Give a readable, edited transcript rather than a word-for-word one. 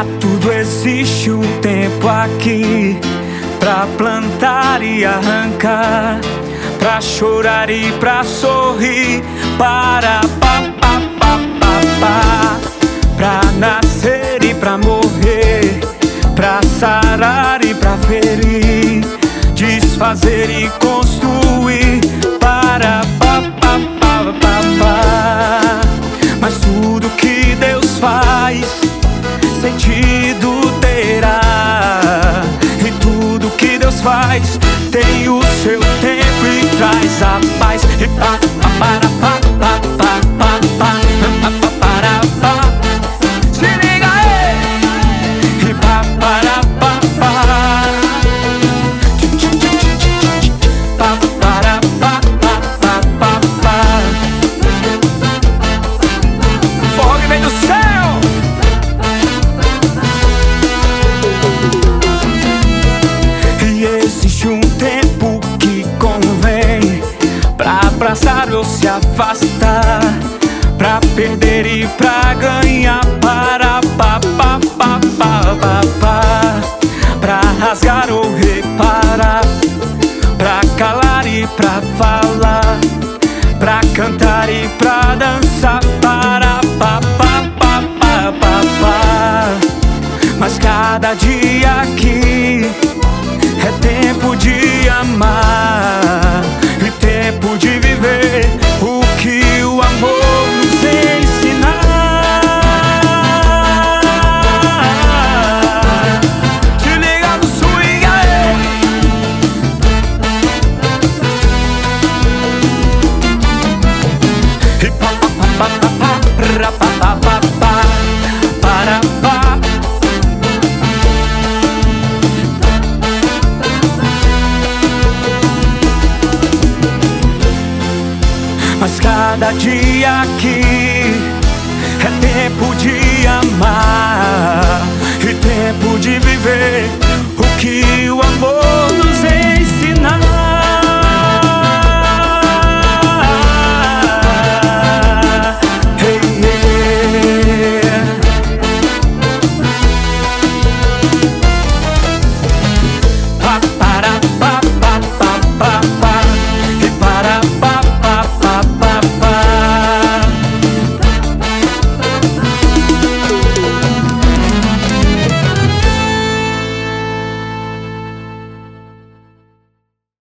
Pra tudo existe um tempo aqui, pra plantar e arrancar, pra chorar e pra sorrir, para pra nascer e pra morrer, pra sarar e pra ferir, desfazer e construir, para mas tudo que Deus faz sentido terá, e tudo que Deus faz tem o seu tempo e traz a paz. E se liga aí. E fogo que vem do céu. E existe um tempo que convém pra abraçar ou se afastar, pra perder e pra ganhar, para pra rasgar ou reparar, pra calar e pra falar, pra cantar e pra dançar, para mas cada dia aqui é tempo de amar e tempo de viver o que o amor nos ensinar. Se liga no swing aí. E mas cada dia aqui é tempo de amar e tempo de viver o que o amor nos